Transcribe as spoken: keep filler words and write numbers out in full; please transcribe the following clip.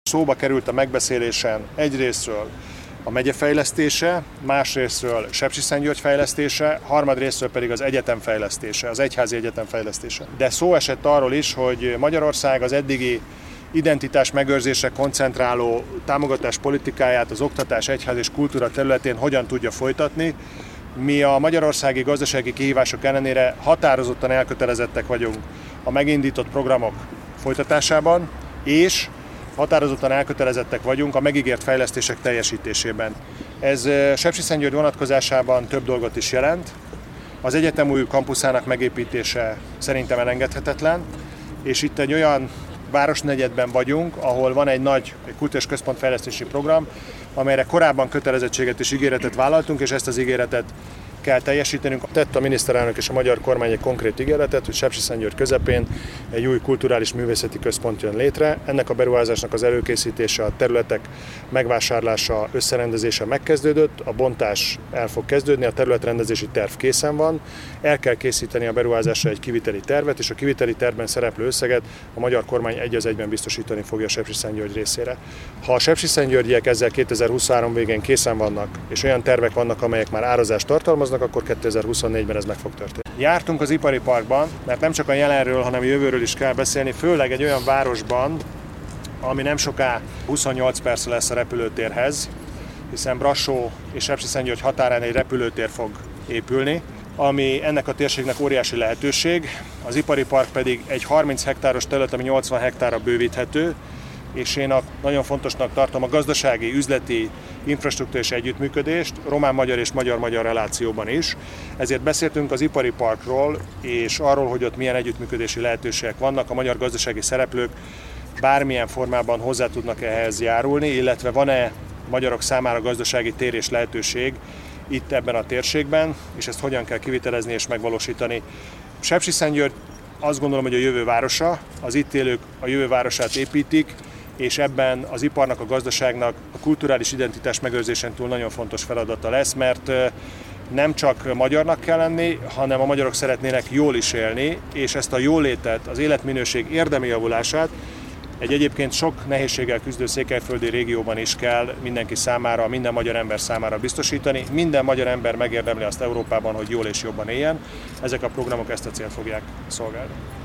Szóba került a megbeszélésen egyrészről a megye fejlesztése, másrészről Sepsiszentgyörgy fejlesztése, harmadrészről pedig az egyetem fejlesztése, az egyházi egyetem fejlesztése. De szó esett arról is, hogy Magyarország az eddigi identitás megőrzésre koncentráló támogatás politikáját az oktatás, egyház és kultúra területén hogyan tudja folytatni. Mi a magyarországi gazdasági kihívások ellenére határozottan elkötelezettek vagyunk a megindított programok folytatásában, és határozottan elkötelezettek vagyunk a megígért fejlesztések teljesítésében. Ez Sepsiszentgyörgy vonatkozásában több dolgot is jelent. Az egyetem új kampuszának megépítése szerintem elengedhetetlen, és itt egy olyan városnegyedben vagyunk, ahol van egy nagy egy kulturális központfejlesztési program, amelyre korábban kötelezettséget és ígéretet vállaltunk, és ezt az ígéretet kell teljesítenünk. Tett a miniszterelnök és a magyar kormány egy konkrét ígéretet, hogy Sepsiszentgyörgy közepén egy új kulturális művészeti központ jön létre. Ennek a beruházásnak az előkészítése, a területek megvásárlása, összerendezése megkezdődött, a bontás el fog kezdődni, a területrendezési terv készen van, el kell készíteni a beruházásra egy kiviteli tervet, és a kiviteli tervben szereplő összeget a magyar kormány egy az egyben biztosítani fogja Sepsiszentgyörgy részére. Ha a sepsiszentgyörgyiek ezzel kétezer-huszonhárom végén készen vannak, és olyan tervek vannak, amelyek már árazást tartalmaznak, akkor kétezer-huszonnégyben ez meg fog történni. Jártunk az ipari parkban, mert nem csak a jelenről, hanem a jövőről is kell beszélni, főleg egy olyan városban, ami nem soká huszonnyolc perc lesz a repülőtérhez, hiszen Brassó és Sepsiszentgyörgy határán egy repülőtér fog épülni, ami ennek a térségnek óriási lehetőség. Az ipari park pedig egy harminc hektáros terület, ami nyolcvan hektárra bővíthető, és én a, nagyon fontosnak tartom a gazdasági, üzleti, infrastruktúrás együttműködést, román-magyar és magyar-magyar relációban is. Ezért beszéltünk az ipari parkról, és arról, hogy ott milyen együttműködési lehetőségek vannak, a magyar gazdasági szereplők bármilyen formában hozzá tudnak ehhez járulni, illetve van-e magyarok számára gazdasági tér és lehetőség itt ebben a térségben, és ezt hogyan kell kivitelezni és megvalósítani. Sepsiszentgyörgy azt gondolom, hogy a jövő városa, az itt élők a jövő városát építik, és ebben az iparnak, a gazdaságnak a kulturális identitás megőrzésen túl nagyon fontos feladata lesz, mert nem csak magyarnak kell lenni, hanem a magyarok szeretnének jól is élni, és ezt a jólétet, az életminőség érdemi javulását egy egyébként sok nehézséggel küzdő székelyföldi régióban is kell mindenki számára, minden magyar ember számára biztosítani. Minden magyar ember megérdemli azt Európában, hogy jól és jobban éljen. Ezek a programok ezt a célt fogják szolgálni.